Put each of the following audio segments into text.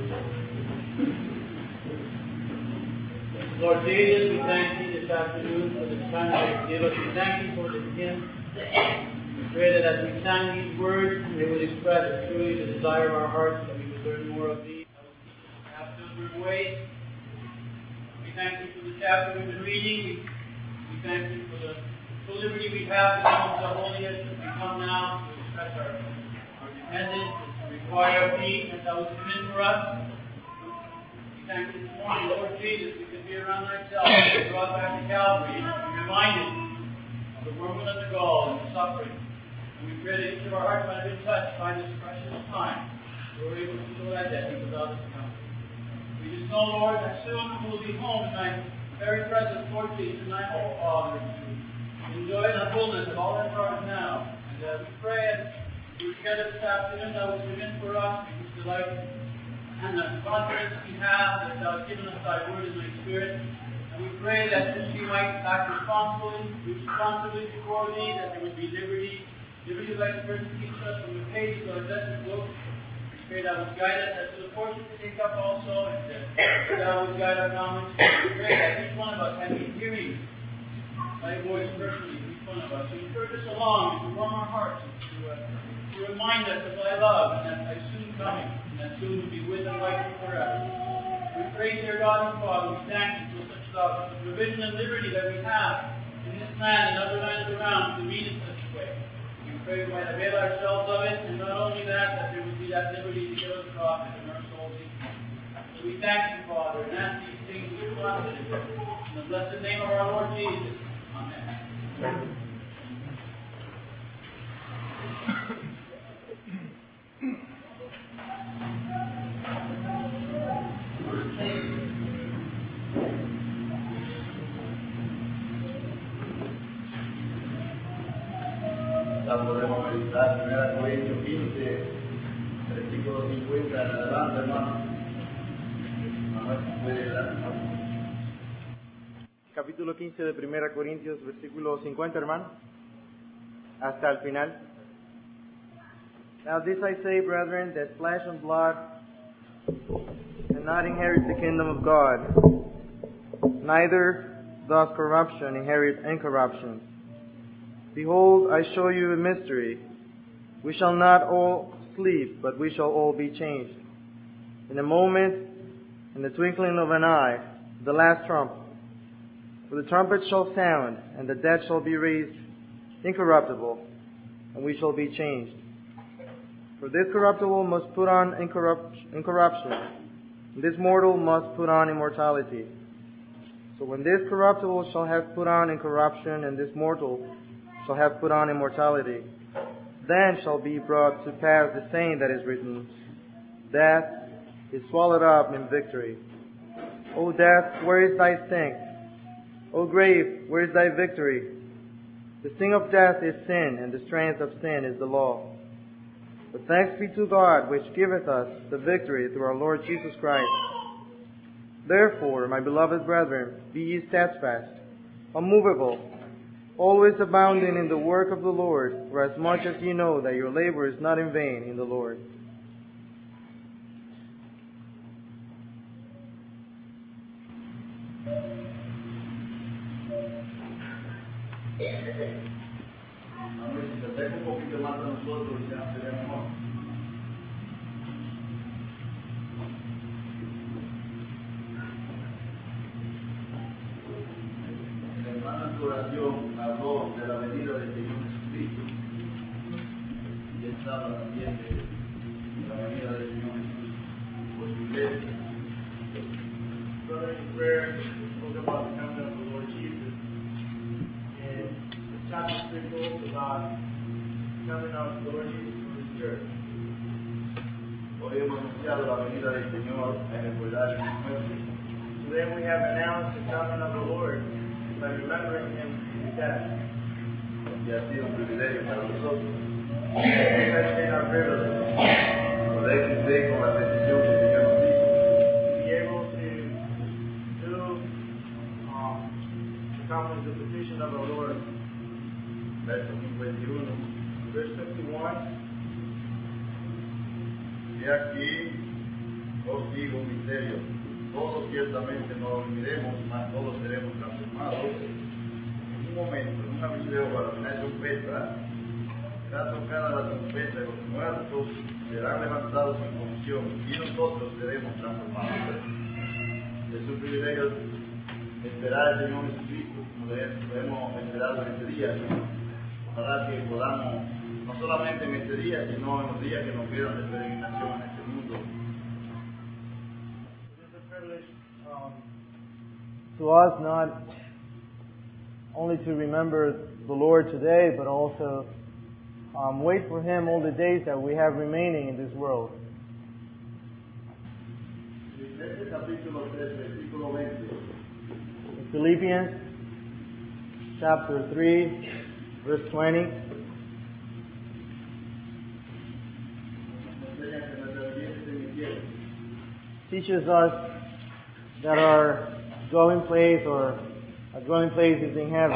Lord Jesus, we thank you this afternoon for this time that you give us. We thank you for this hymn. We pray that as we sang these words, they would express truly the desire of our hearts, that we would learn more of thee, that would teach us to have pilgrim ways. We thank you for the chapter we've been reading. We thank you for the liberty we have to come to the holiest as we come now to express our dependence, to require of thee, and that was given for us. Thank you this morning, Lord Jesus, we could be around thyself and be brought back to Calvary and be reminded of the wormwood and the gall and the suffering. And we pray that each of our hearts might have been touched by this precious time. We're able to show that debt without us coming. We just know, Lord, that soon we will be home in thy very presence, Lord Jesus, in thy home, Father, to enjoy the fullness of all that art now. And we pray as we together this afternoon that was given for us, we just delight and the confidence we have that thou hast given us thy word and thy spirit. And we pray that we might act responsibly before thee, that there would be liberty of thy spirit to teach us from the pages of thy blessed book. We pray thou would guide us as to the portion to take up also, and that thou would guide our comments. We pray that each one of us have been hearing thy voice personally, each one of us. So encourage us along, to warm our hearts, and to remind us of thy love, and that thy soon coming, and soon will be with and like you forever. We praise your God and Father. We thank you for such love, for the provision and liberty that we have in this land and other lands around to meet in such a way. We pray we might avail ourselves of it, and not only that there would be that liberty to give us profit in our souls. So we thank you, Father, and ask these things with confidence in the blessed name of our Lord Jesus. Amen. Podemos meditar 1 Corintios 15, versículo 50 en adelante, hermano. A ver si puede leer. Capítulo 15 de 1 Corintios, versículo 50, hermano, hasta el final. Now this I say, brethren, that flesh and blood cannot inherit the kingdom of God, neither does corruption inherit incorruption. Behold, I show you a mystery. We shall not all sleep, but we shall all be changed. In a moment, in the twinkling of an eye, the last trump. For the trumpet shall sound, and the dead shall be raised incorruptible, and we shall be changed. For this corruptible must put on incorruption, and this mortal must put on immortality. So when this corruptible shall have put on incorruption, and this mortal shall have put on immortality, then shall be brought to pass the saying that is written, Death is swallowed up in victory. O death, where is thy sting? O grave, where is thy victory? The sting of death is sin, and the strength of sin is the law. But thanks be to God, which giveth us the victory through our Lord Jesus Christ. Therefore, my beloved brethren, be ye steadfast, unmovable, always abounding in the work of the Lord, for as much as ye know that your labor is not in vain in the Lord. Si se acerca un poquito más a nosotros, ya sería mejor. El hermano en su oración habló de la venida del Señor Jesucristo. Y él habla también de la venida del Señor Jesús por su iglesia. Brother, in prayer, spoke about the coming of the Lord Jesus. And the chapter 3 talks about the coming of the Lord Jesus for His church. Hoy hemos anunciado la venida del Señor en el recordar su muerte. Today we have announced the coming of the Lord by remembering Him in His death. Y ha sido un privilegio para nosotros It has been our privilege poder cumplir con la petición que el Señor nos hizo. to be able to do accomplish the petition of our Lord. Verso 51. Verse 51. Y aquí os digo un misterio. Todos ciertamente no dormiremos, mas todos seremos transformados. En un momento, en un abrir de ojos, a la final trompeta, será tocada la trompeta y los muertos serán levantados en confusión y nosotros seremos transformados. Es un privilegio esperar al Señor Jesucristo, como lo hemos esperado en este día. Ojalá que podamos, no solamente en este día, sino en los días que nos quedan de peregrinación en este mundo. It is a privilege to us not only to remember the Lord today, but also wait for Him all the days that we have remaining in this world. Filipenses capítulo 3, versículo 20. In Philippians chapter 3, verse 20, Nos enseña que nuestras vidas en el cielo. teaches us that our dwelling place is in heaven.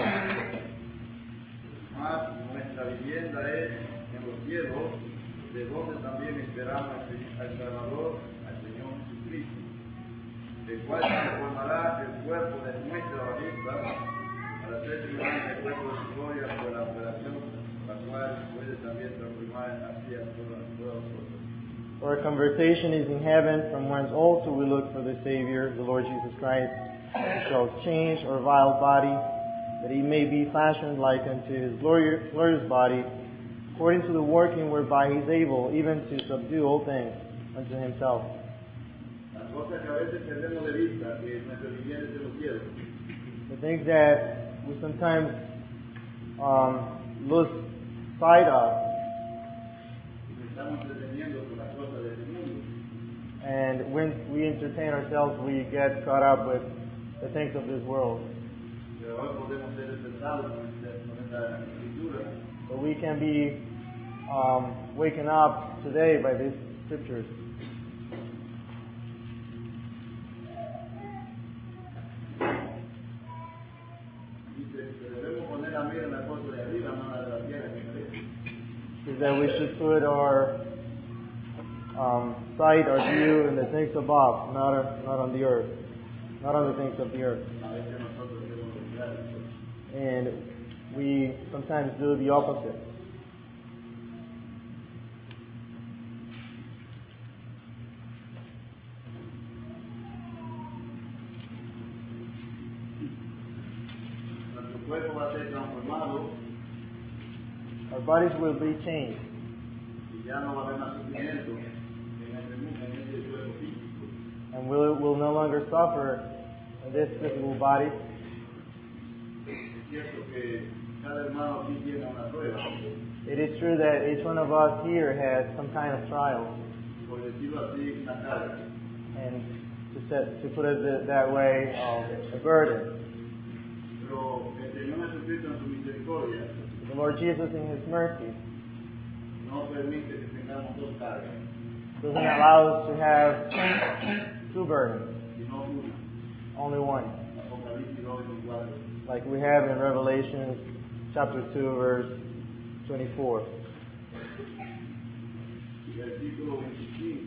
Mas nuestra vivienda es en los cielos, de donde también esperamos al Salvador, al Señor Jesucristo, el cual transformará el cuerpo de nuestra bajeza para ser semejante al cuerpo de su gloria por la operación, la cual puede también transformar así a todos nosotros. For our conversation is in heaven, from whence also we look for the Savior, the Lord Jesus Christ, who shall change our vile body, that He may be fashioned like unto His glorious body, according to the working whereby He is able even to subdue all things unto Himself. Las cosas que a veces perdemos de vista, que nuestra vivienda es en los cielos. The things that we sometimes lose sight of, Y nos estamos entreteniendo con las cosas de este mundo. and when we entertain ourselves, we get caught up with the things of this world. Pero hoy podemos ser despertados con esta escritura. But we can be waken up today by these scriptures. Dice que debemos poner la mira en las cosas de arriba, no en las de la tierra que crece. Is that we should put our sight, our view in the things above, not on the earth, not on the things of the earth. A veces nosotros hacemos lo contrario. And we sometimes do the opposite. Nuestro cuerpo va a ser transformado Our bodies will be changed, y ya no va a haber más sufrimiento en este mundo, en este cuerpo físico. and we'll no longer suffer in this physical body. Es cierto que cada hermano aquí tiene una prueba, It is true that each one of us here has some kind of trial, por decirlo así, una carga. and to put it that way, a burden. Pero el Señor Jesucristo en su misericordia The Lord Jesus, in His mercy, no permite que tengamos dos cargas, doesn't allow us to have two burdens, sino una. only one, Apocalipsis 2:24. like we have in Revelation chapter 2, verse 24. Y versículo 25.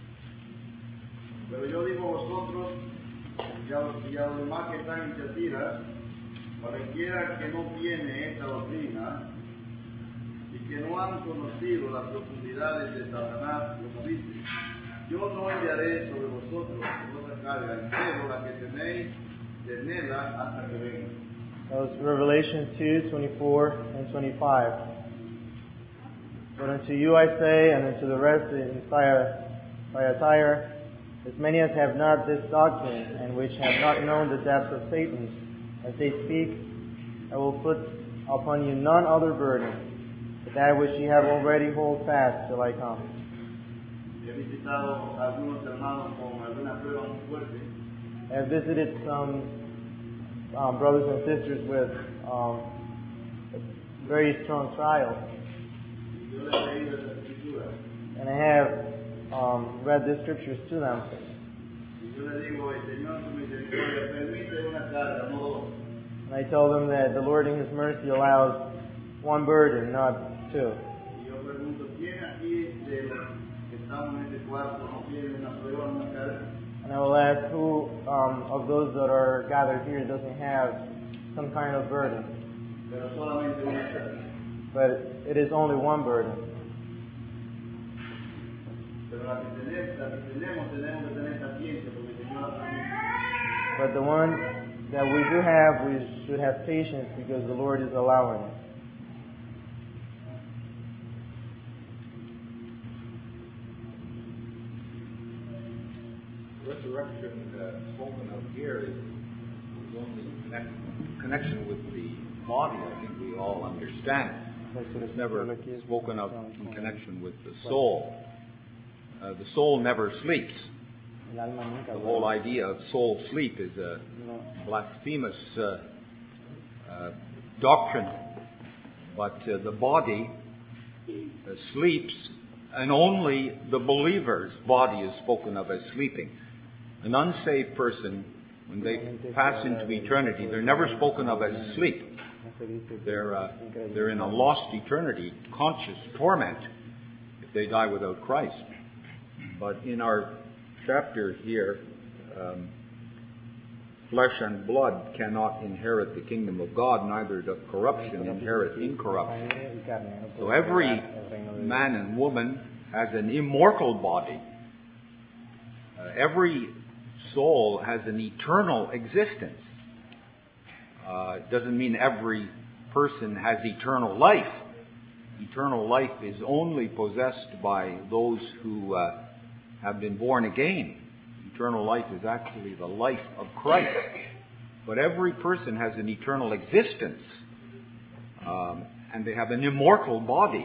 Pero yo digo a vosotros y a los demás que están en Tiatira, cualquiera que no tiene esta doctrina y que no han conocido las profundidades de Satanás, como dice, yo no enviaré sobre vosotros otra carga, entero la que tenéis, tenedla hasta que venga. That was Revelation 2, 24 and 25. But unto you I say, and unto the rest in Thyatira, as many as have not this doctrine, and which have not known the depths of Satan, as they speak, I will put upon you none other burden, but that which ye have already hold fast till I come. He visitado a algunos hermanos con alguna prueba muy fuerte. I have visited some brothers and sisters with very strong trials, Y yo les he leído esta escritura. and I have read the scriptures to them. Y yo les digo, el Señor en su misericordia permite una carga, no dos. And I tell them that the Lord in His mercy allows one burden, not two. Y yo pregunto, ¿quién aquí de los que estamos en este cuarto no tiene una prueba, una carga. And I will ask who of those that are gathered here doesn't have some kind of burden. Pero solamente una carga. But it is only one burden. Pero la que tenemos que tener paciencia porque el Señor la permite. But the one that we do have, we should have patience because the Lord is allowing it. Resurrection spoken of here is only in connection with the body. I think we all understand. It's never spoken of in connection with the soul. The soul never sleeps. The whole idea of soul sleep is a blasphemous doctrine. But the body sleeps, and only the believer's body is spoken of as sleeping. An unsaved person, when they pass into eternity, they're never spoken of as asleep. They're in a lost eternity, conscious torment, if they die without Christ. But in our chapter here, flesh and blood cannot inherit the kingdom of God, neither does corruption inherit incorruption. So every man and woman has an immortal body. Every soul has an eternal existence. It doesn't mean every person has eternal life. Eternal life is only possessed by those who have been born again. Eternal life is actually the life of Christ. But every person has an eternal existence. And they have an immortal body.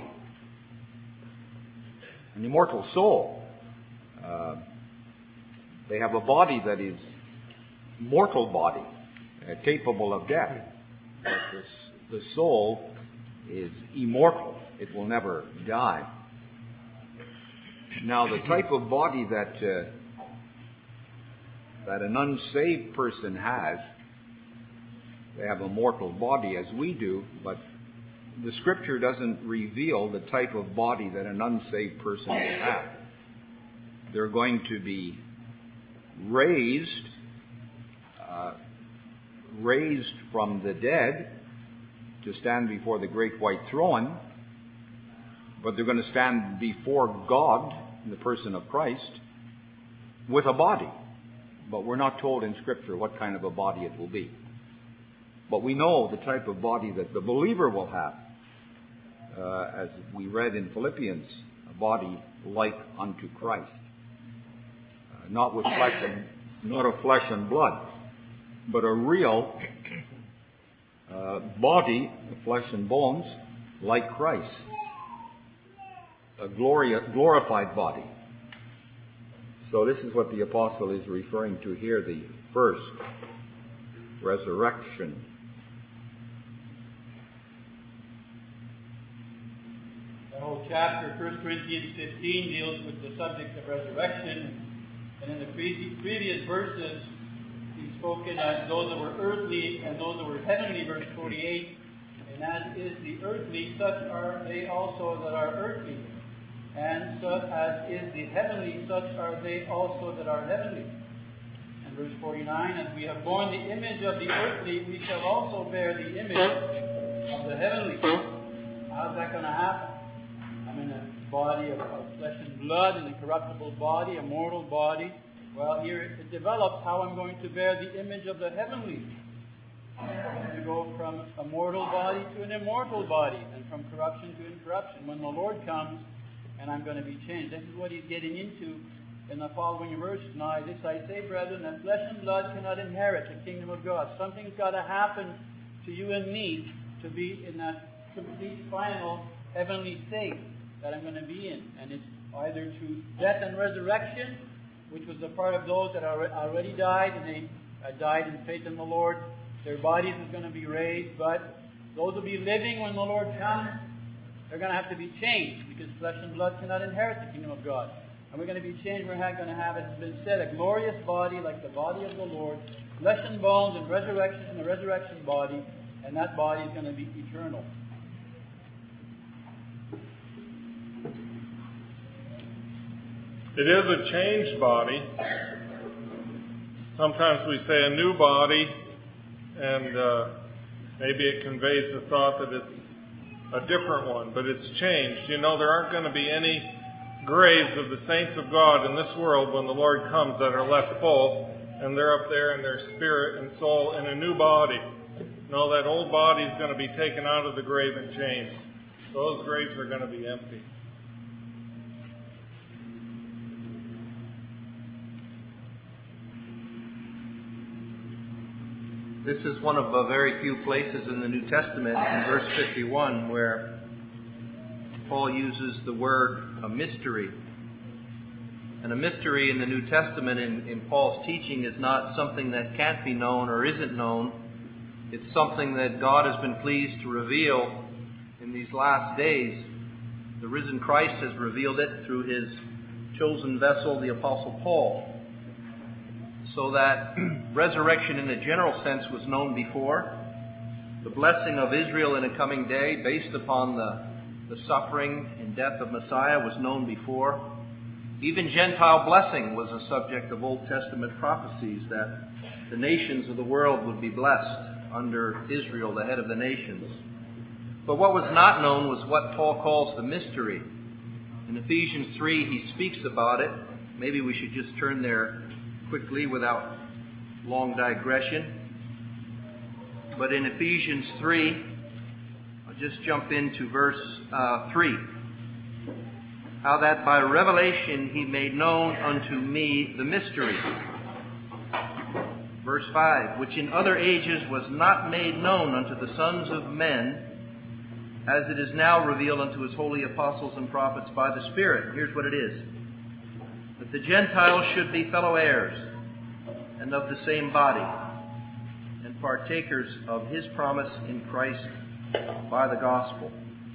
An immortal soul. They have a body that is mortal body, capable of death. But the soul is immortal. It will never die. Now, the type of body that an unsaved person has, they have a mortal body as we do, but the Scripture doesn't reveal the type of body that an unsaved person will have. They're going to be raised from the dead to stand before the great white throne, but they're going to stand before God in the person of Christ with a body. But we're not told in Scripture what kind of a body it will be. But we know the type of body that the believer will have. As we read in Philippians, a body like unto Christ. Not with not of flesh and blood, but a real body, flesh and bones, like Christ. A glorified body. So this is what the apostle is referring to here, the first resurrection. The whole chapter, 1 Corinthians 15, deals with the subject of resurrection. And in the previous verses, he's spoken as those that were earthly and those that were heavenly, verse 48. And as is the earthly, such are they also that are earthly. And such as is the heavenly, such are they also that are heavenly. And verse 49, as we have borne the image of the earthly, we shall also bear the image of the heavenly. How's that going to happen? I'm in a body of flesh and blood, in a corruptible body, a mortal body. Well, here it develops how I'm going to bear the image of the heavenly. I'm going to go from a mortal body to an immortal body, and from corruption to incorruption. When the Lord comes, and I'm going to be changed. This is what he's getting into in the following verse. Now, this I say, brethren, that flesh and blood cannot inherit the kingdom of God. Something's got to happen to you and me to be in that complete, final, heavenly state that I'm going to be in. And it's either through death and resurrection, which was the part of those that already died, and they died in faith in the Lord. Their bodies is going to be raised, but those will be living when the Lord comes. They're going to have to be changed, because flesh and blood cannot inherit the kingdom of God. And we're going to be changed. We're going to have, it's been said, a glorious body like the body of the Lord, flesh and bones and resurrection in the resurrection body, and that body is going to be eternal. It is a changed body. Sometimes we say a new body, and maybe it conveys the thought that it's a different one, but it's changed. You know, there aren't going to be any graves of the saints of God in this world when the Lord comes that are left full, and they're up there in their spirit and soul in a new body. No, that old body is going to be taken out of the grave and changed. Those graves are going to be empty. This is one of very few places in the New Testament, in verse 51, where Paul uses the word a mystery. And a mystery in the New Testament, in Paul's teaching, is not something that can't be known or isn't known. It's something that God has been pleased to reveal in these last days. The risen Christ has revealed it through his chosen vessel, the Apostle Paul. So that resurrection in a general sense was known before. The blessing of Israel in a coming day, based upon the suffering and death of Messiah, was known before. Even Gentile blessing was a subject of Old Testament prophecies, that the nations of the world would be blessed under Israel, the head of the nations. But what was not known was what Paul calls the mystery. In Ephesians 3, he speaks about it. Maybe we should just turn there quickly without long digression. But in Ephesians 3, I'll just jump into verse 3. How that by revelation he made known unto me the mystery. Verse 5, which in other ages was not made known unto the sons of men, as it is now revealed unto his holy apostles and prophets by the Spirit. Here's what it is. That the Gentiles should be fellow heirs, and of the same body, and partakers of his promise in Christ by the gospel.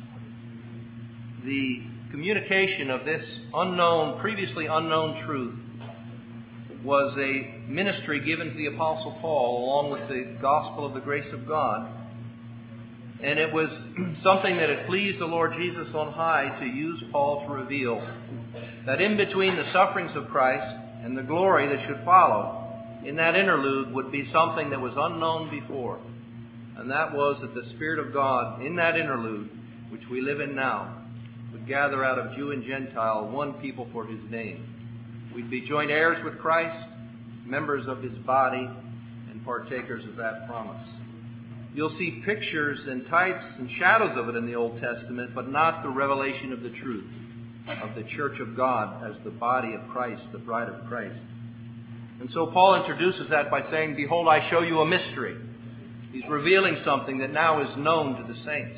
The communication of this previously unknown truth was a ministry given to the Apostle Paul along with the gospel of the grace of God. And it was something that had pleased the Lord Jesus on high to use Paul to reveal that in between the sufferings of Christ and the glory that should follow, in that interlude would be something that was unknown before. And that was that the Spirit of God in that interlude, which we live in now, would gather out of Jew and Gentile one people for his name. We'd be joint heirs with Christ, members of his body, and partakers of that promise. You'll see pictures and types and shadows of it in the Old Testament, but not the revelation of the truth of the church of God as the body of Christ, the bride of Christ. And so Paul introduces that by saying, behold, I show you a mystery. He's revealing something that now is known to the saints.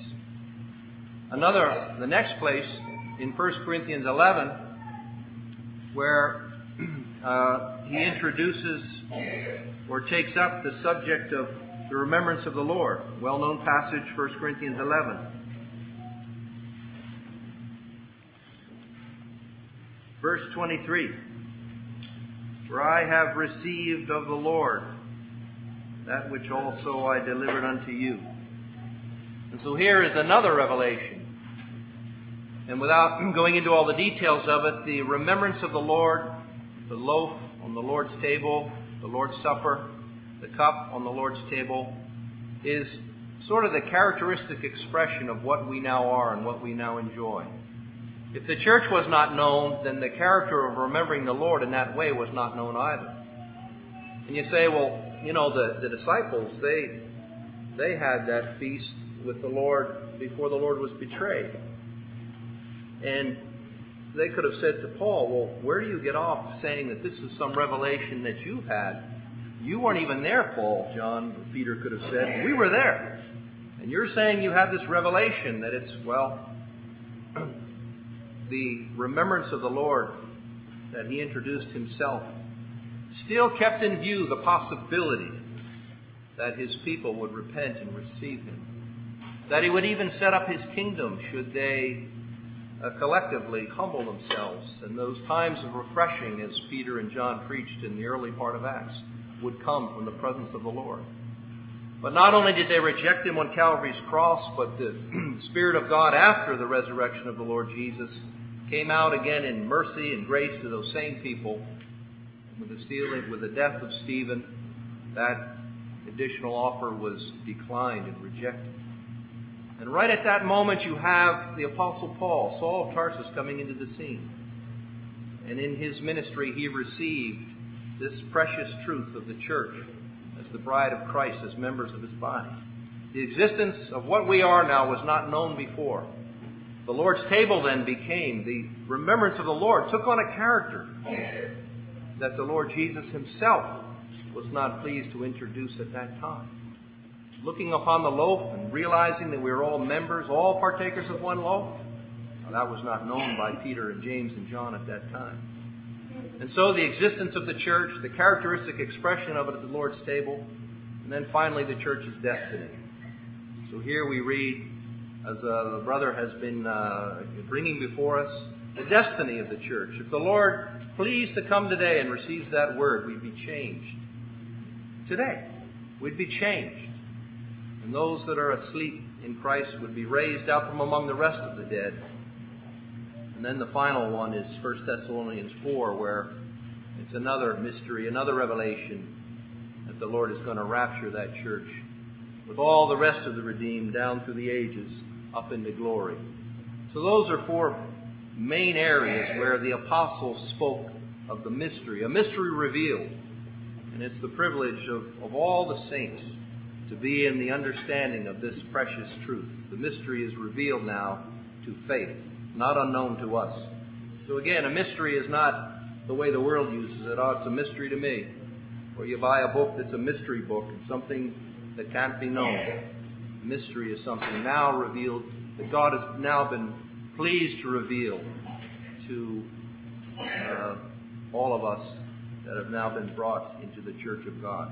The next place, in 1 Corinthians 11, where he introduces or takes up the subject of the remembrance of the Lord. Well-known passage, 1 Corinthians 11. Verse 23. For I have received of the Lord that which also I delivered unto you. And so here is another revelation. And without going into all the details of it, the remembrance of the Lord, the loaf on the Lord's table, the Lord's Supper, the cup on the Lord's table, is sort of the characteristic expression of what we now are and what we now enjoy. If the church was not known, then the character of remembering the Lord in that way was not known either. And you say, well, the disciples, they had that feast with the Lord before the Lord was betrayed. And they could have said to Paul, well, where do you get off saying that this is some revelation that you've had? You weren't even there, Paul, John, or Peter could have said. We were there. And you're saying you had this revelation that it's, the remembrance of the Lord that he introduced himself still kept in view the possibility that his people would repent and receive him. That he would even set up his kingdom should they collectively humble themselves. And those times of refreshing, as Peter and John preached in the early part of Acts, would come from the presence of the Lord. But not only did they reject him on Calvary's cross, but the Spirit of God after the resurrection of the Lord Jesus came out again in mercy and grace to those same people. With the death of Stephen, that additional offer was declined and rejected. And right at that moment you have the Apostle Paul, Saul of Tarsus, coming into the scene. And in his ministry he received this precious truth of the church as the bride of Christ, as members of his body. The existence of what we are now was not known before. The Lord's table then became, the remembrance of the Lord took on a character that the Lord Jesus himself was not pleased to introduce at that time. Looking upon the loaf and realizing that we were all members, all partakers of one loaf, well, that was not known by Peter and James and John at that time. And so the existence of the church, the characteristic expression of it at the Lord's table, and then finally the church's destiny. So here we read, as the brother has been bringing before us, the destiny of the church. If the Lord pleased to come today and receives that word, we'd be changed. Today, we'd be changed. And those that are asleep in Christ would be raised out from among the rest of the dead. And then the final one is 1 Thessalonians 4, where it's another mystery, another revelation, that the Lord is going to rapture that church with all the rest of the redeemed down through the ages up into glory. So those are four main areas where the apostles spoke of the mystery, a mystery revealed. And it's the privilege of all the saints to be in the understanding of this precious truth. The mystery is revealed now to faith, not unknown to us. So again, a mystery is not the way the world uses it. Oh, it's a mystery to me. Or you buy a book that's a mystery book. It's something that can't be known. Mystery is something now revealed that God has now been pleased to reveal to all of us that have now been brought into the church of God.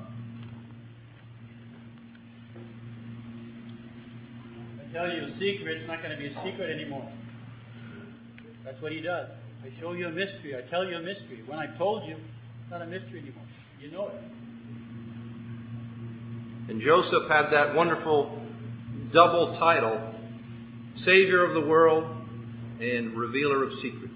I tell you a secret, it's not going to be a secret anymore. That's what he does. I show you a mystery. I tell you a mystery. When I told you, it's not a mystery anymore. You know it. And Joseph had that wonderful double title, Savior of the world and Revealer of secrets.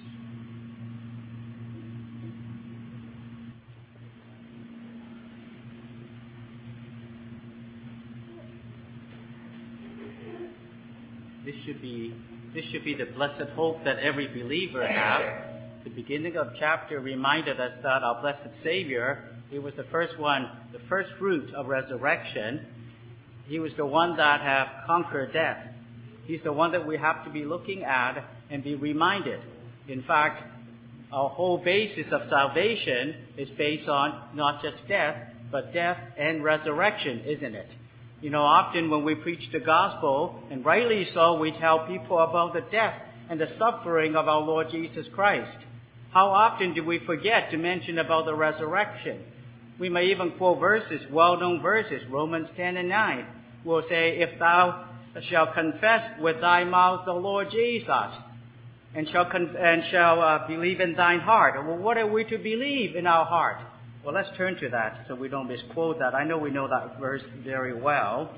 This should be the blessed hope that every believer has. The beginning of chapter reminded us that our blessed Savior, he was the first one, the first fruit of resurrection. He was the one that have conquered death. He's the one that we have to be looking at and be reminded. In fact, our whole basis of salvation is based on not just death, but death and resurrection, isn't it? You know, often when we preach the gospel, and rightly so, we tell people about the death and the suffering of our Lord Jesus Christ. How often do we forget to mention about the resurrection? We may even quote verses, well-known verses, Romans 10 and 9. We'll say, if thou shalt confess with thy mouth the Lord Jesus, and shall believe in thine heart. Well, what are we to believe in our heart? Well, let's turn to that so we don't misquote that. I know we know that verse very well.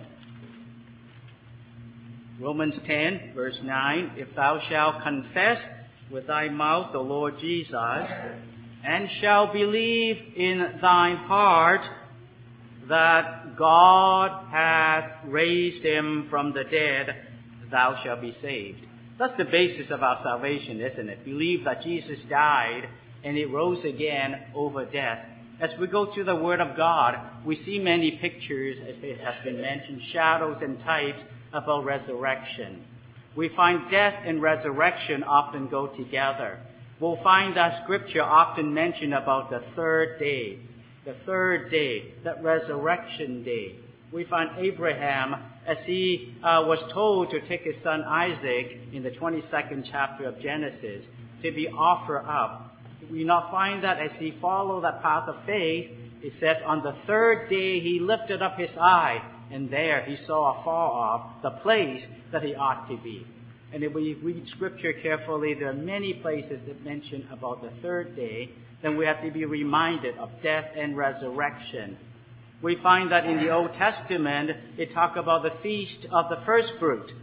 Romans 10, verse 9, if thou shalt confess with thy mouth the Lord Jesus, and shalt believe in thine heart that God hath raised him from the dead, thou shalt be saved. That's the basis of our salvation, isn't it? Believe that Jesus died and he rose again over death. As we go through the Word of God, we see many pictures, as it has been mentioned, shadows and types about resurrection. We find death and resurrection often go together. We'll find that Scripture often mention about the third day, that resurrection day. We find Abraham, as he was told to take his son Isaac in the 22nd chapter of Genesis, to be offered up. We now find that as he followed that path of faith, it says, on the third day he lifted up his eye, and there he saw afar off the place that he ought to be. And if we read Scripture carefully, there are many places that mention about the third day. Then we have to be reminded of death and resurrection. We find that in the Old Testament, it talks about the feast of the first fruit.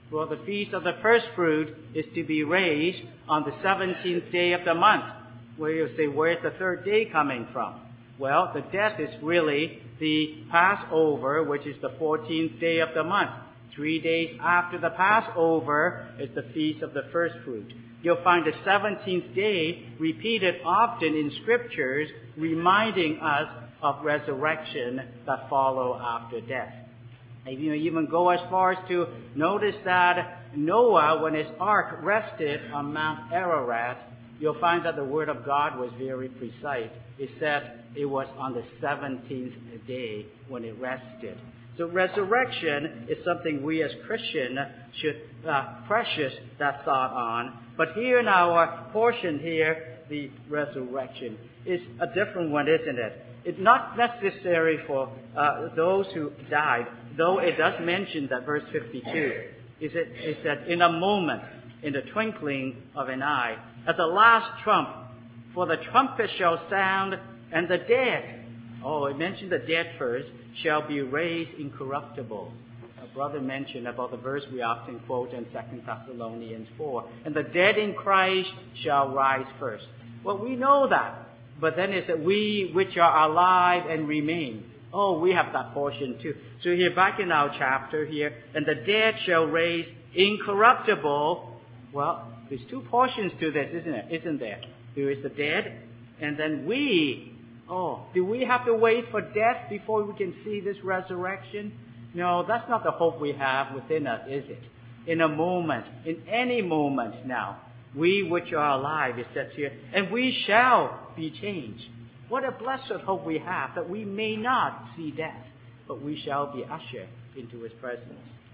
Well, the feast of the first fruit is to be raised on the 17th day of the month. Where you say, where's the third day coming from? Well, the death is really the Passover, which is the 14th day of the month. 3 days after the Passover is the feast of the first fruit. You'll find the 17th day repeated often in scriptures, reminding us of resurrection that follow after death. And you even go as far as to notice that Noah, when his ark rested on Mount Ararat, you'll find that the word of God was very precise. It said it was on the 17th day when it rested. So resurrection is something we as Christians should precious that thought on. But here in our portion here, the resurrection is a different one, isn't it? It's not necessary for those who died, though it does mention that verse 52. It said, in a moment, in the twinkling of an eye, at the last trump, for the trumpet shall sound, and the dead, it mentioned the dead first, shall be raised incorruptible. A brother mentioned about the verse we often quote in 2 Thessalonians 4. And the dead in Christ shall rise first. Well, we know that. But then it said, we which are alive and remain. We have that portion too. So here, back in our chapter here, and the dead shall raise incorruptible. Well, there's two portions to this, isn't there? There is the dead, and then we. Do we have to wait for death before we can see this resurrection? No, that's not the hope we have within us, is it? In a moment, in any moment now, we which are alive, it says here, and we shall be changed. What a blessed hope we have, that we may not see death, but we shall be ushered into His presence.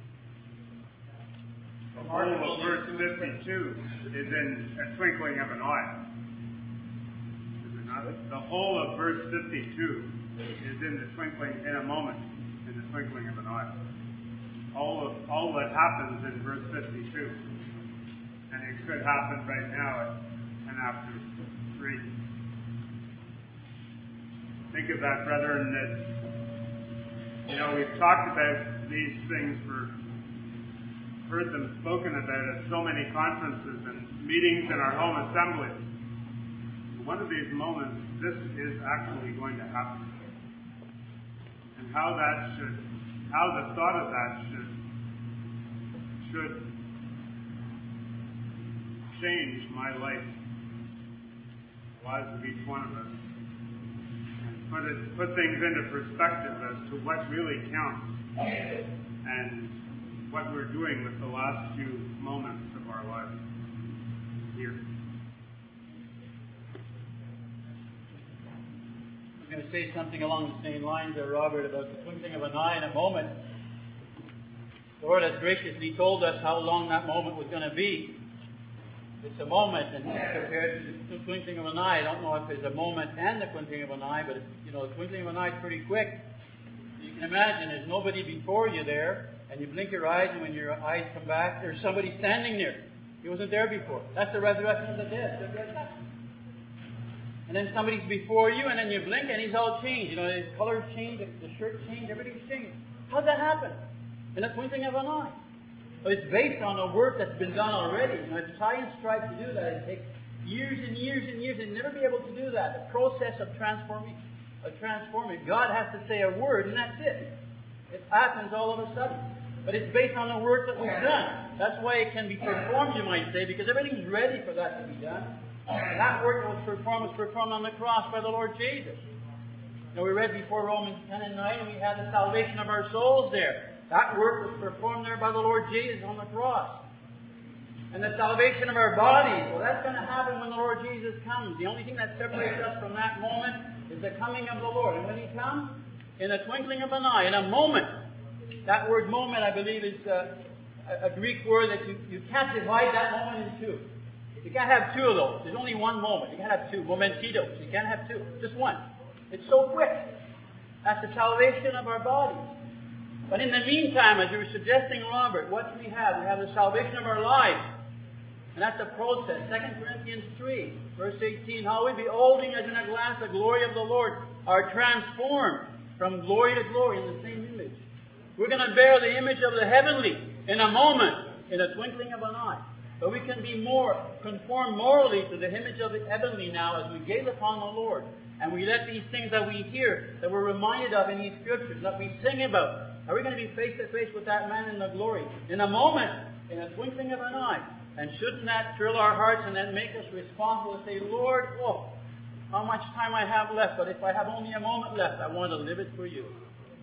The whole of verse 52 is in a twinkling of an eye. Is it not? The whole of verse 52 is in the twinkling, in a moment, in the twinkling of an eye. All that happens in verse 52. And it could happen right now and after 3. Think of that, brethren, that, we've talked about these things heard them spoken about at so many conferences and meetings in our home assemblies. One of these moments, this is actually going to happen. And how the thought of that should change my life, the lives of each one of us, and put things into perspective as to what really counts and what we're doing with the last few moments of our lives here. I'm going to say something along the same lines there, Robert, about the twinkling of an eye in a moment. The Lord has graciously told us how long that moment was going to be. It's a moment, and compared to the twinkling of an eye, I don't know if it's a moment and the twinkling of an eye, but the twinkling of an eye is pretty quick. You can imagine there's nobody before you there, and you blink your eyes, and when your eyes come back, there's somebody standing there. He wasn't there before. That's the resurrection of the dead. And then somebody's before you, and then you blink, and he's all changed. His colors change, the shirt changed, everything's changed. How'd that happen? In the twinkling of an eye. Well, it's based on the work that's been done already. If science tries to do that, it takes years and years and years, and never be able to do that. The process of transforming. God has to say a word, and that's it. It happens all of a sudden. But it's based on the work that we've done. That's why it can be performed, you might say, because everything's ready for that to be done. And that work that was performed on the cross by the Lord Jesus. We read before Romans 10 and 9, and we had the salvation of our souls there. That work was performed there by the Lord Jesus on the cross. And the salvation of our bodies, well, that's going to happen when the Lord Jesus comes. The only thing that separates us from that moment is the coming of the Lord. And when He comes, in a twinkling of an eye, in a moment. That word moment, I believe, is a Greek word that you can't divide that moment in two. You can't have two of those. There's only one moment. You can't have two. Momentitos. You can't have two. Just one. It's so quick. That's the salvation of our bodies. But in the meantime, as you were suggesting, Robert, what do we have? We have the salvation of our lives. And that's a process. 2 Corinthians 3, verse 18. How we, beholding as in a glass the glory of the Lord, are transformed from glory to glory in the same image. We're going to bear the image of the heavenly in a moment, in a twinkling of an eye. But we can be more conformed morally to the image of the heavenly now as we gaze upon the Lord. And we let these things that we hear, that we're reminded of in these scriptures, that we sing about, are we going to be face to face with that man in the glory? In a moment, in a twinkling of an eye. And shouldn't that thrill our hearts and then make us responsible to say, Lord, oh, how much time I have left, but if I have only a moment left, I want to live it for you.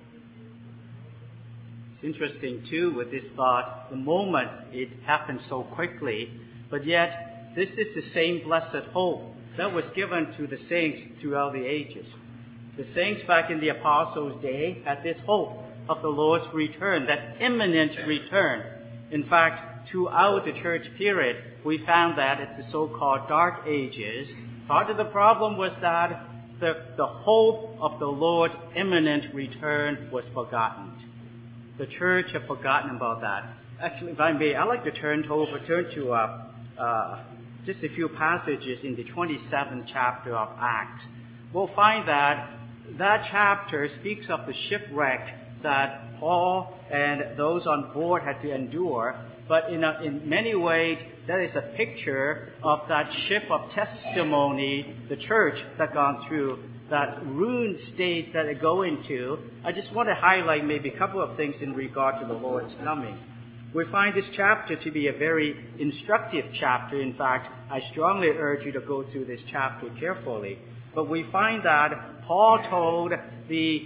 It's interesting too with this thought, the moment it happens so quickly, but yet this is the same blessed hope that was given to the saints throughout the ages. The saints back in the apostles' day had this hope of the Lord's return, that imminent return. In fact, throughout the church period, we found that at the so-called Dark Ages, part of the problem was that the hope of the Lord's imminent return was forgotten. The church had forgotten about that. Actually, if I may, I'd like to turn to just a few passages in the 27th chapter of Acts. We'll find that chapter speaks of the shipwreck that Paul and those on board had to endure. But in many ways, that is a picture of that ship of testimony, the church that gone through, that ruined state that they go into. I just want to highlight maybe a couple of things in regard to the Lord's coming. We find this chapter to be a very instructive chapter. In fact, I strongly urge you to go through this chapter carefully. But we find that Paul told the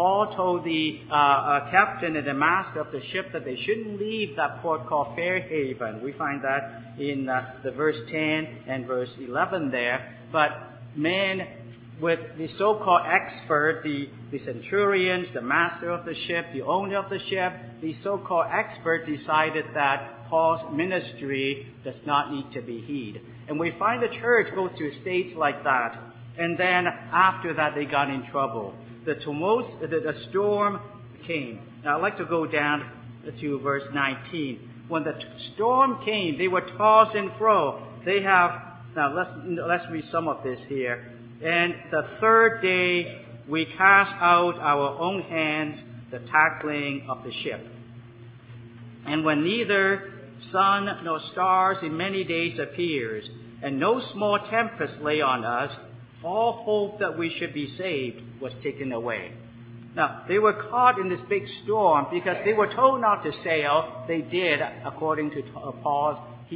captain and the master of the ship that they shouldn't leave that port called Fairhaven. We find that in the verse 10 and verse 11 there. But men with the so-called expert, the centurions, the master of the ship, the owner of the ship, the so-called expert decided that Paul's ministry does not need to be heeded. And we find the church go through states like that. And then after that, they got in trouble. The storm came. Now I'd like to go down to verse 19. When the storm came, they were tossed and fro. Now let's read some of this here. And the third day we cast out our own hands, the tackling of the ship. And when neither sun nor stars in many days appears, and no small tempest lay on us, all hope that we should be saved was taken away. Now, they were caught in this big storm because they were told not to sail. They did, according to Paul's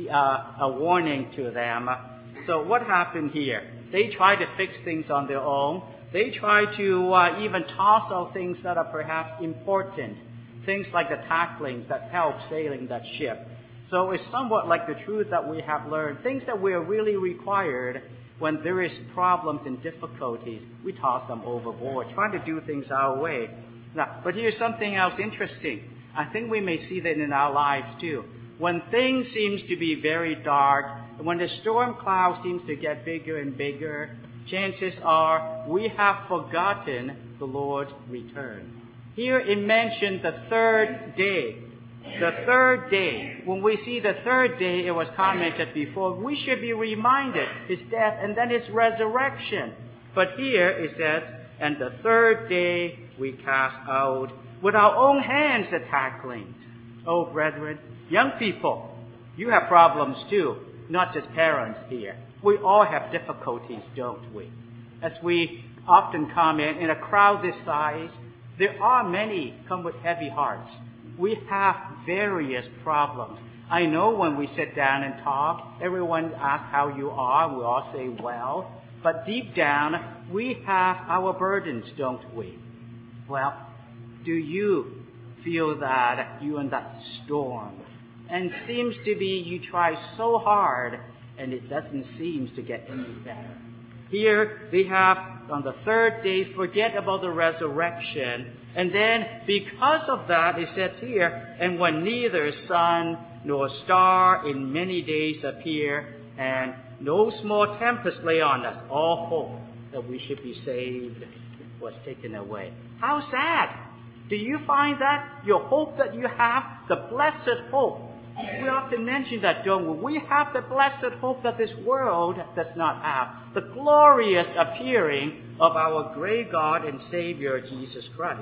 a warning to them. So what happened here? They tried to fix things on their own. They tried to even toss out things that are perhaps important. Things like the tacklings that help sailing that ship. So it's somewhat like the truth that we have learned. Things that we are really required when there is problems and difficulties, we toss them overboard, trying to do things our way. Now, but here's something else interesting. I think we may see that in our lives too. When things seems to be very dark, when the storm cloud seems to get bigger and bigger, chances are we have forgotten the Lord's return. Here it mentioned the third day. The third day. When we see the third day, it was commented before, we should be reminded his death and then his resurrection. But here it says, and the third day we cast out with our own hands the tacklings. Oh, brethren, young people, you have problems too, not just parents here. We all have difficulties, don't we? As we often comment, in a crowd this size, there are many come with heavy hearts. We have various problems. I know when we sit down and talk, everyone asks how you are. We all say, well. But deep down, we have our burdens, don't we? Well, do you feel that you're in that storm? And seems to be you try so hard, and it doesn't seem to get any better. Here we have, on the third day, forget about the resurrection. And then, because of that, it says here, and when neither sun nor star in many days appear, and no small tempest lay on us, all hope that we should be saved was taken away. How sad! Do you find that? Your hope that you have, the blessed hope. We often mention that, don't we? We have the blessed hope that this world does not have. The glorious appearing of our great God and Savior, Jesus Christ.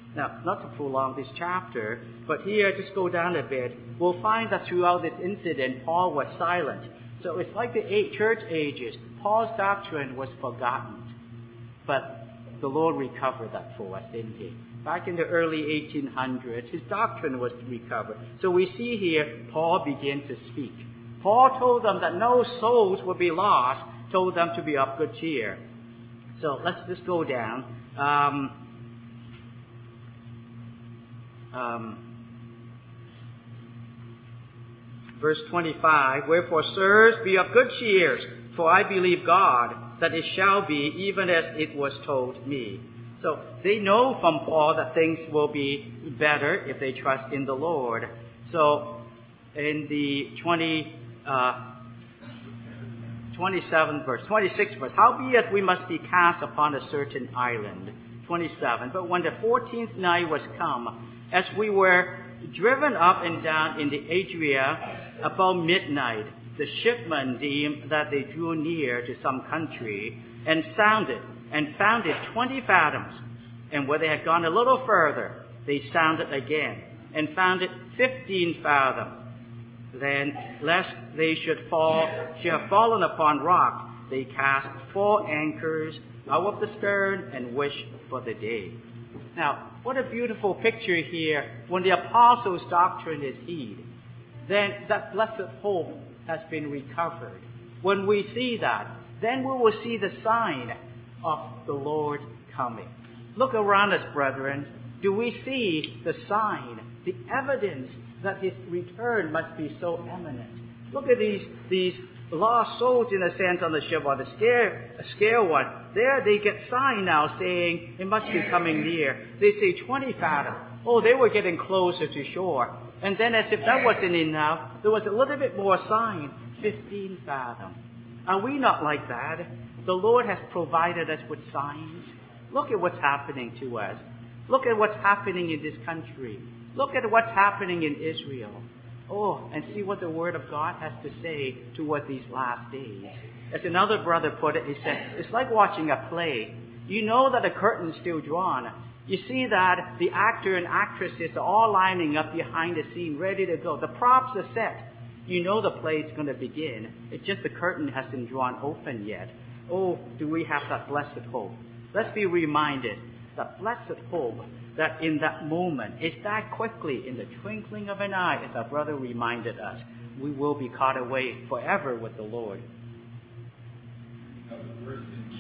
Now, not to prolong this chapter, but here, just go down a bit, we'll find that throughout this incident, Paul was silent. So it's like the church ages. Paul's doctrine was forgotten. But the Lord recovered that for us, didn't he? Back in the early 1800s, his doctrine was recovered. So we see here, Paul began to speak. Paul told them that no souls would be lost, told them to be of good cheer. So let's just go down. Verse 25, "Wherefore, sirs, be of good cheer, for I believe God, that it shall be even as it was told me." So they know from Paul that things will be better if they trust in the Lord. So in the 26th verse, "Howbeit we must be cast upon a certain island." 27, "But when the 14th night was come, as we were driven up and down in the Adria about midnight, the shipmen deemed that they drew near to some country, and sounded, and found it 20 fathoms. And when they had gone a little further, they sounded again, and found it 15 fathoms. Then, lest they should have fallen upon rock, they cast 4 anchors out of the stern, and wished for the day." Now, what a beautiful picture here. When the apostles' doctrine is heeded, then that blessed hope has been recovered. When we see that, then we will see the sign of the Lord coming. Look around us, brethren. Do we see the sign, the evidence that his return must be so imminent? Look at these lost souls, in a sense, on the ship, or the scare one. There they get sign now saying it must be coming near. They say 20 fathom. Oh, they were getting closer to shore. And then, as if that wasn't enough, there was a little bit more sign, 15 fathom. Are we not like that? The Lord has provided us with signs. Look at what's happening to us. Look at what's happening in this country. Look at what's happening in Israel. Oh, and see what the Word of God has to say toward these last days. As another brother put it, he said, it's like watching a play. You know that the curtain's still drawn. You see that the actor and actresses are all lining up behind the scene, ready to go. The props are set. You know the play's going to begin. It's just the curtain hasn't drawn open yet. Oh, do we have that blessed hope? Let's be reminded that blessed hope, that in that moment, is that quickly, in the twinkling of an eye, as our brother reminded us, we will be caught away forever with the Lord. The verse in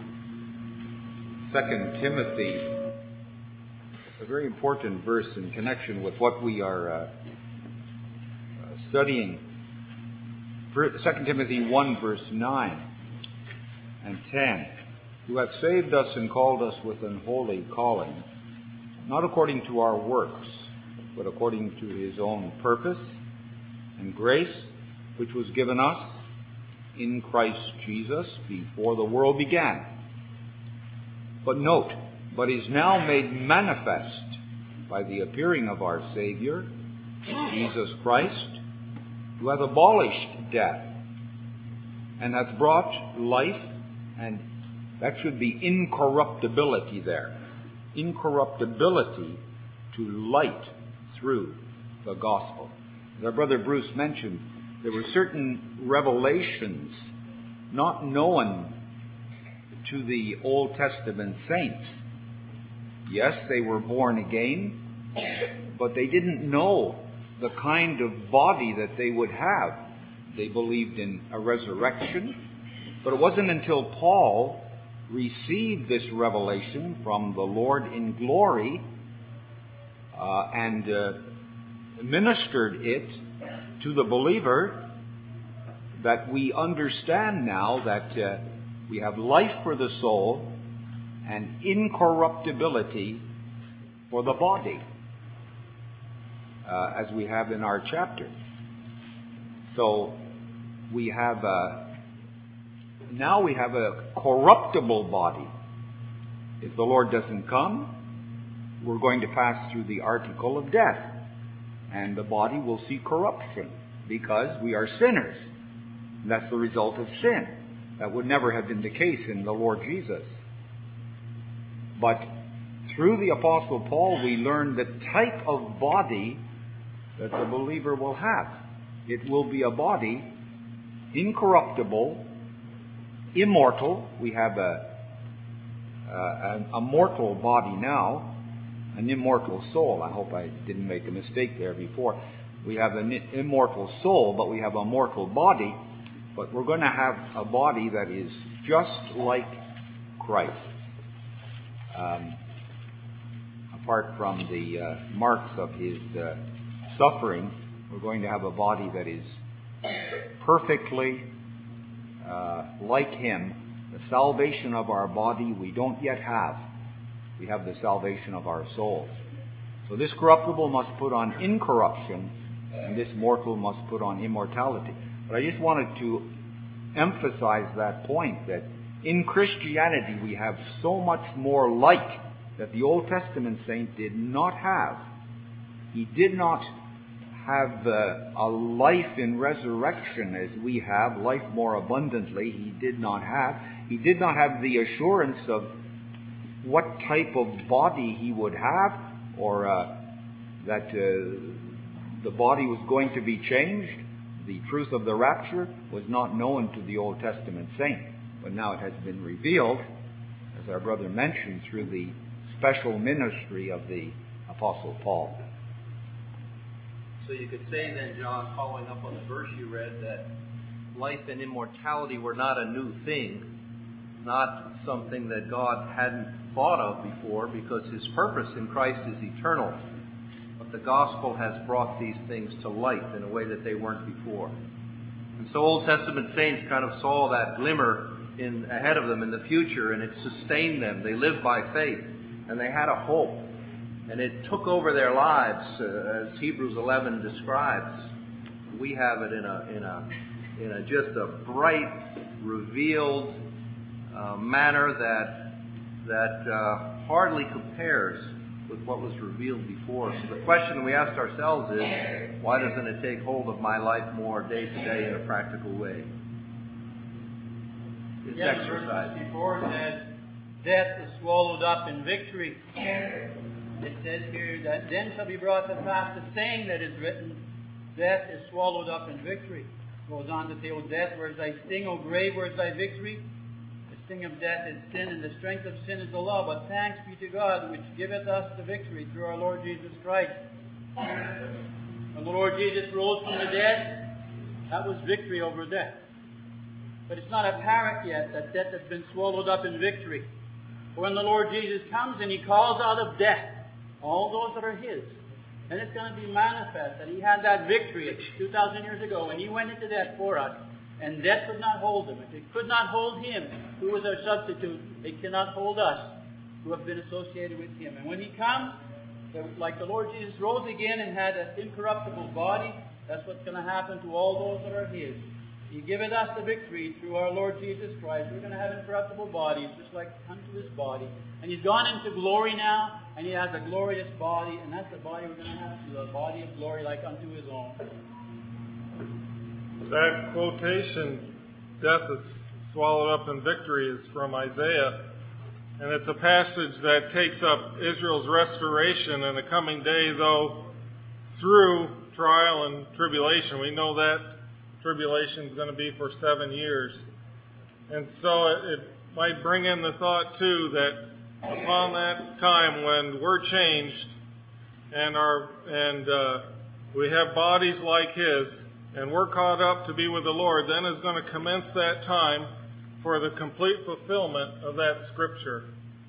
2 Timothy, a very important verse in connection with what we are studying. 2 Timothy 1, verse 9 and 10. "Who hath saved us and called us with an holy calling, not according to our works, but according to his own purpose and grace, which was given us in Christ Jesus before the world began. But note, but is now made manifest by the appearing of our Savior, Jesus Christ, who hath abolished death, and hath brought life," and that should be incorruptibility there. Incorruptibility to light through the gospel. As our brother Bruce mentioned, there were certain revelations not known to the Old Testament saints. Yes, they were born again, but they didn't know the kind of body that they would have. They believed in a resurrection, but it wasn't until Paul received this revelation from the Lord in glory and ministered it to the believer that we understand now that we have life for the soul and incorruptibility for the body, as we have in our chapter. So we have now we have a corruptible body. If the Lord doesn't come, we're going to pass through the article of death, and the body will see corruption because we are sinners. And that's the result of sin. That would never have been the case in the Lord Jesus. But through the Apostle Paul, we learn the type of body that the believer will have. It will be a body incorruptible, immortal. We have a mortal body now, an immortal soul. I hope I didn't make a mistake there before. We have an immortal soul, but we have a mortal body. But we're going to have a body that is just like Christ. Apart from the marks of his suffering, we're going to have a body that is perfectly like him. The salvation of our body we don't yet have. We have the salvation of our souls. So this corruptible must put on incorruption, and this mortal must put on immortality. But I just wanted to emphasize that point, that in Christianity we have so much more light that the Old Testament saint did not have. He did not have a life in resurrection as we have, life more abundantly. He did not have. He did not have the assurance of what type of body he would have, or that the body was going to be changed. The truth of the rapture was not known to the Old Testament saint, but now it has been revealed, as our brother mentioned, through the special ministry of the Apostle Paul. So you could say then, John, following up on the verse you read, that life and immortality were not a new thing, not something that God hadn't thought of before, because his purpose in Christ is eternal. But the gospel has brought these things to light in a way that they weren't before. And so Old Testament saints kind of saw that glimmer ahead of them in the future, and it sustained them. They lived by faith, and they had a hope. And it took over their lives, as Hebrews 11 describes. We have it in a just a bright, revealed manner that hardly compares with what was revealed before. So the question we asked ourselves is, why doesn't it take hold of my life more day to day in a practical way? It's exercise. Verse 54 says, death is swallowed up in victory. It says here that then shall be brought to pass the saying that is written, death is swallowed up in victory. Goes on to say, O death, where is thy sting? O grave, where is thy victory? The sting of death is sin, and the strength of sin is the law. But thanks be to God, which giveth us the victory through our Lord Jesus Christ. When the Lord Jesus rose from the dead, that was victory over death. But it's not apparent yet that death has been swallowed up in victory. When the Lord Jesus comes and he calls out of death all those that are his, then it's going to be manifest that he had that victory 2,000 years ago when he went into death for us, and death could not hold him. If it could not hold him, who was our substitute, it cannot hold us who have been associated with him. And when he comes, like the Lord Jesus rose again and had an incorruptible body, that's what's going to happen to all those that are his. He giveth us the victory through our Lord Jesus Christ. We're going to have incorruptible bodies, just like unto his body. And he's gone into glory now, and he has a glorious body, and that's the body we're going to have, the body of glory like unto his own. That quotation, death is swallowed up in victory, is from Isaiah. And it's a passage that takes up Israel's restoration in the coming day, though through trial and tribulation. We know that tribulation is going to be for 7 years. And so it might bring in the thought, too, that upon that time when we're changed and we have bodies like his, and we're caught up to be with the Lord, then is going to commence that time for the complete fulfillment of that Scripture.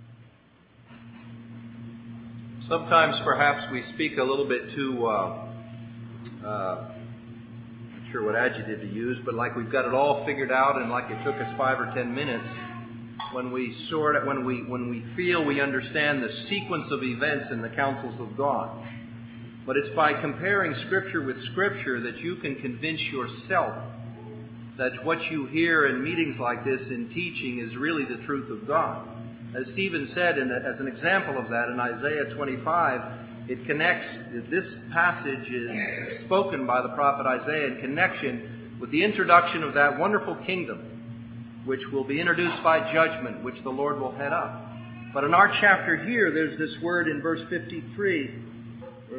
Sometimes perhaps we speak a little bit too, not sure what adjective to use, but like we've got it all figured out and like it took us 5 or 10 minutes when we feel we understand the sequence of events in the counsels of God. But it's by comparing Scripture with Scripture that you can convince yourself that what you hear in meetings like this in teaching is really the truth of God. As Stephen said, as an example of that, in Isaiah 25, it connects, this passage is spoken by the prophet Isaiah in connection with the introduction of that wonderful kingdom, which will be introduced by judgment, which the Lord will head up. But in our chapter here, there's this word in verse 53, or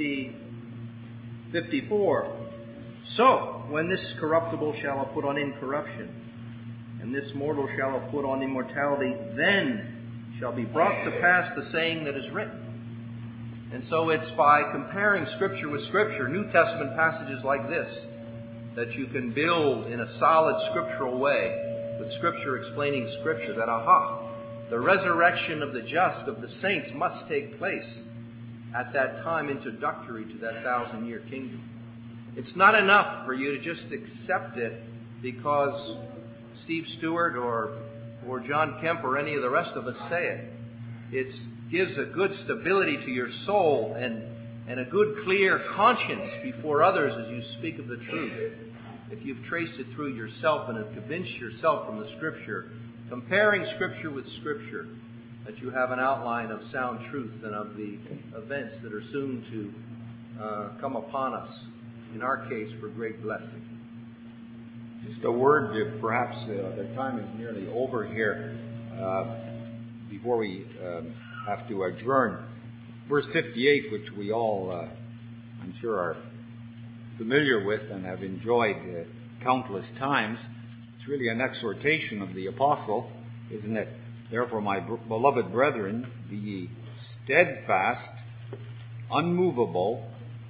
54. So, when this corruptible shall have put on incorruption, and this mortal shall have put on immortality, then shall be brought to pass the saying that is written. And so it's by comparing Scripture with Scripture, New Testament passages like this, that you can build in a solid scriptural way, with Scripture explaining Scripture, that the resurrection of the just, of the saints, must take place at that time introductory to that 1,000-year kingdom. It's not enough for you to just accept it because Steve Stewart or John Kemp or any of the rest of us say it. It gives a good stability to your soul and a good clear conscience before others as you speak of the truth. If you've traced it through yourself and have convinced yourself from the Scripture, comparing Scripture with Scripture, that you have an outline of sound truth and of the events that are soon to come upon us, in our case, for great blessing. Just a word, perhaps the time is nearly over here, before we have to adjourn. Verse 58, which we all, I'm sure, are familiar with and have enjoyed countless times. It's really an exhortation of the apostle, isn't it? Therefore, my beloved brethren, be ye steadfast, unmovable,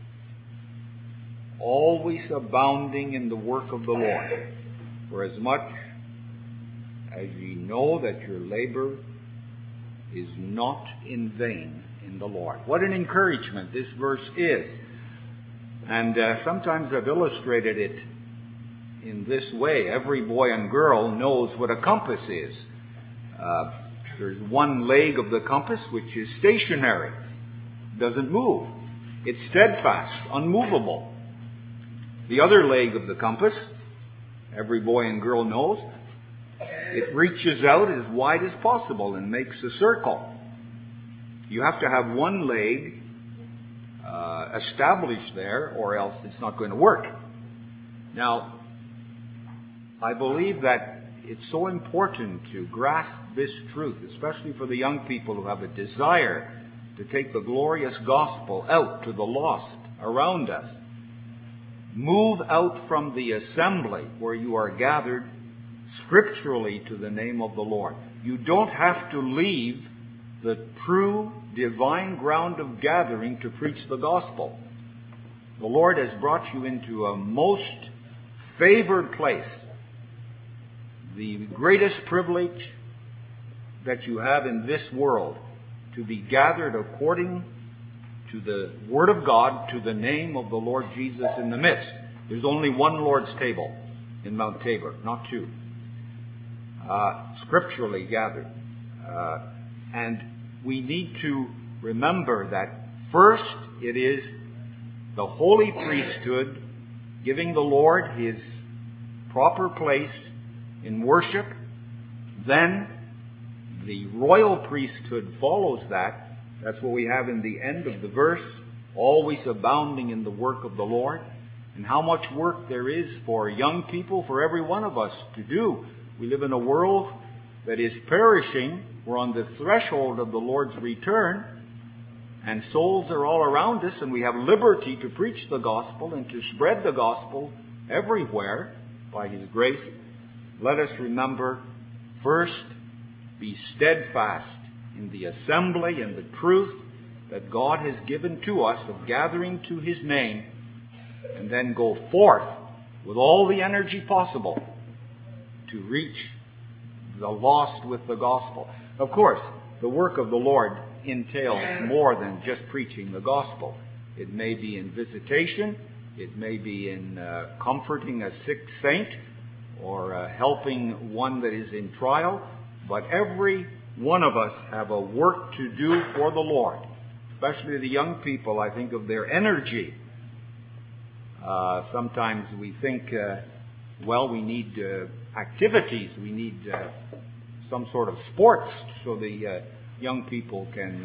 always abounding in the work of the Lord, for as much as ye know that your labor is not in vain in the Lord. What an encouragement this verse is. And sometimes I've illustrated it in this way. Every boy and girl knows what a compass is. There's one leg of the compass which is stationary, doesn't move. It's steadfast, unmovable. The other leg of the compass, every boy and girl knows, it reaches out as wide as possible and makes a circle. You have to have one leg established there, or else it's not going to work. Now, I believe that it's so important to grasp this truth, especially for the young people who have a desire to take the glorious gospel out to the lost around us. Move out from the assembly where you are gathered scripturally to the name of the Lord. You don't have to leave the true divine ground of gathering to preach the gospel. The Lord has brought you into a most favored place. The greatest privilege that you have in this world, to be gathered according to the Word of God, to the name of the Lord Jesus in the midst. There's only one Lord's table in Mount Tabor, not two. Scripturally gathered. And we need to remember that first it is the holy priesthood giving the Lord His proper place in worship. Then the royal priesthood follows that. That's what we have in the end of the verse, always abounding in the work of the Lord. And how much work there is for young people, for every one of us to do. We live in a world that is perishing. We're on the threshold of the Lord's return, and souls are all around us, and we have liberty to preach the gospel and to spread the gospel everywhere by His grace. Let us remember, first, be steadfast in the assembly and the truth that God has given to us of gathering to His name, and then go forth with all the energy possible to reach the lost with the gospel. Of course, the work of the Lord entails more than just preaching the gospel. It may be in visitation, it may be in comforting a sick saint, or helping one that is in trial, but every one of us have a work to do for the Lord. Especially the young people, I think of their energy. Sometimes we think, we need activities, we need some sort of sports so the young people can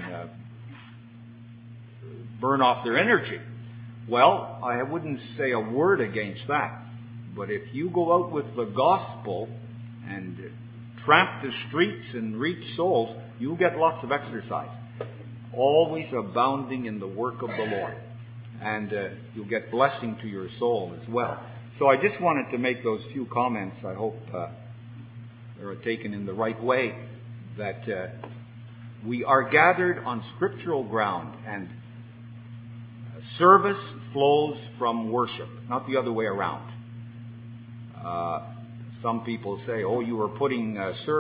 burn off their energy. Well, I wouldn't say a word against that. But if you go out with the gospel and tramp the streets and reach souls, You'll get lots of exercise. Always abounding in the work of the Lord. And you'll get blessing to your soul as well. So I just wanted to make those few comments. I hope they were taken in the right way. That we are gathered on scriptural ground, and service flows from worship, not the other way around. Some people say, "Oh, you are putting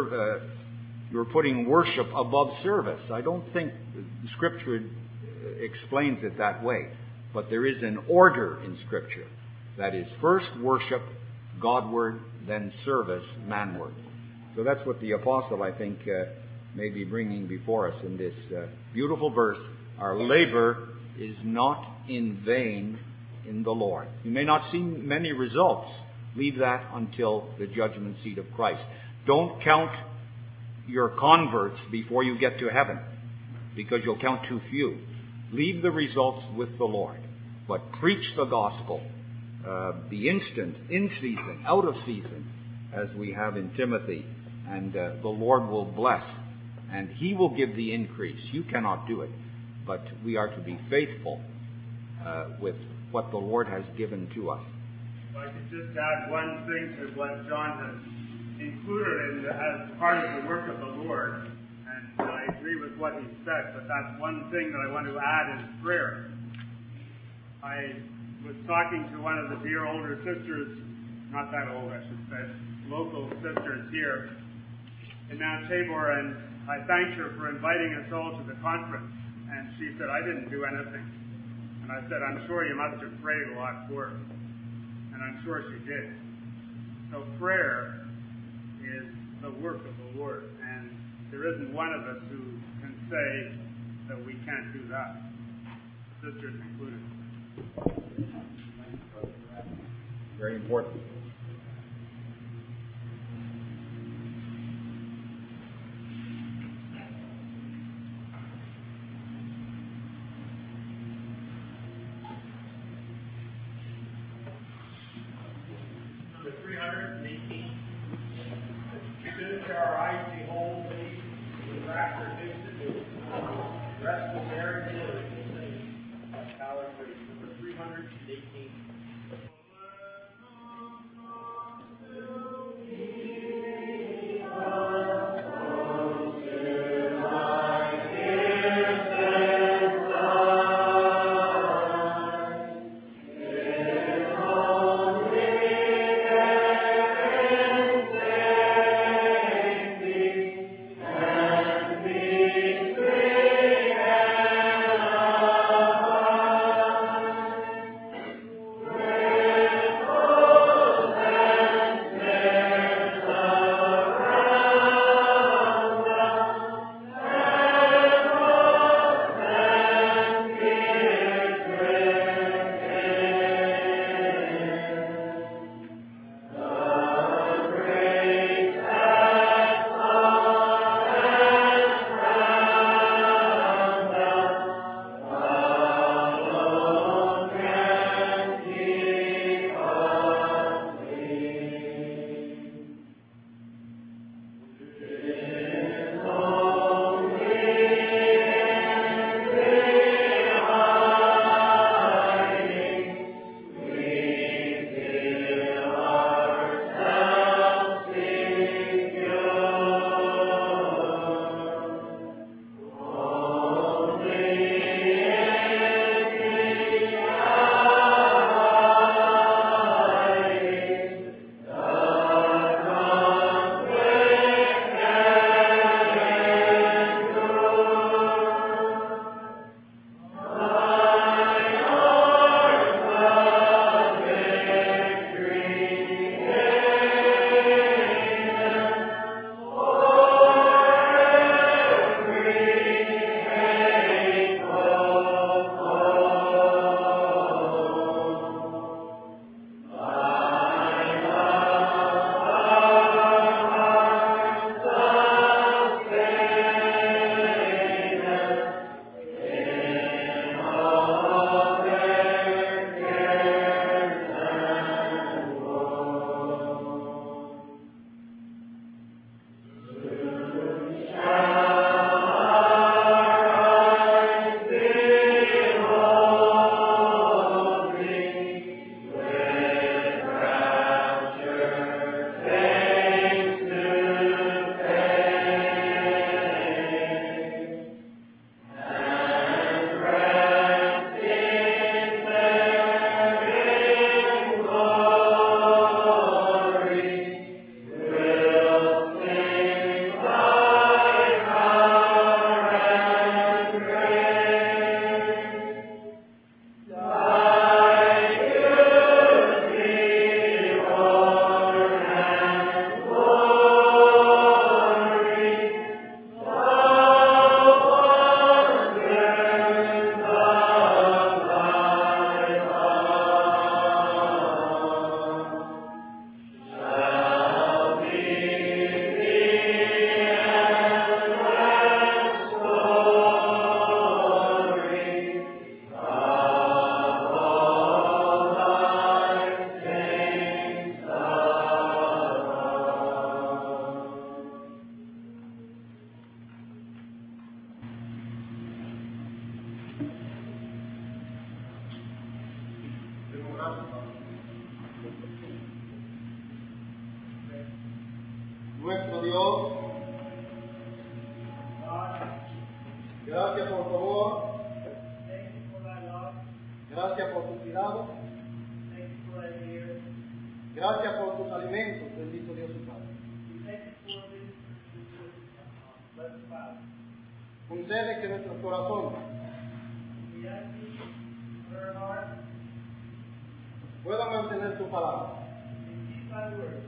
worship above service." I don't think the Scripture explains it that way, but there is an order in Scripture. That is, first worship, Godward, then service, manward. So that's what the apostle, I think, may be bringing before us in this beautiful verse. Our labor is not in vain in the Lord. You may not see many results. Leave that until the judgment seat of Christ. Don't count your converts before you get to heaven, because you'll count too few. Leave the results with the Lord. But preach the gospel. Be instant, in season, out of season, as we have in Timothy. And the Lord will bless. And He will give the increase. You cannot do it. But we are to be faithful with what the Lord has given to us. If I could just add one thing to what John has included as part of the work of the Lord, and I agree with what he said, but that's one thing that I want to add is prayer. I was talking to one of the dear older sisters, not that old I should say, local sisters here in Mount Tabor, and I thanked her for inviting us all to the conference, and she said, "I didn't do anything." And I said, "I'm sure you must have prayed a lot for her." And I'm sure she did. So prayer is the work of the Lord. And there isn't one of us who can say that we can't do that. Sisters included. Very important. Our eyes behold thee, we wrap our face anew. Rest the marriage and sing. Our grace, number 318. Dios, God, gracias por tu amor, thank you for thy love. gracias por tu cuidado, Thank you for thy care. gracias por tus alimentos, bendito Dios y Padre. We thank you for this blessed Father. Concede que nuestros corazones We ask thee for our heart puedan mantener tu palabra, and keep thy word.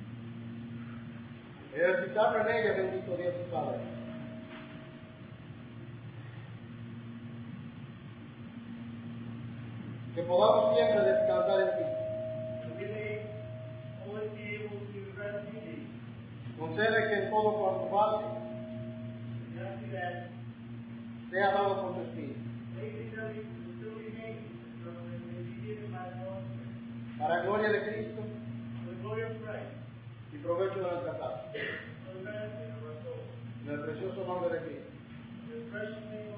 ejercitarlo en ella, bendito Dios y Padre. Que podamos siempre descansar en ti. And we may always be able to rest in thee. Concede que en todo cuanto pase We ask thee that sea dado por tu Espíritu, maybe there still remains from the may be given by the Holy Spirit. para gloria de Cristo For the glory of Christ, y provecho de nuestra casa. for the benefit of our soul. En el precioso nombre de Cristo. In the precious name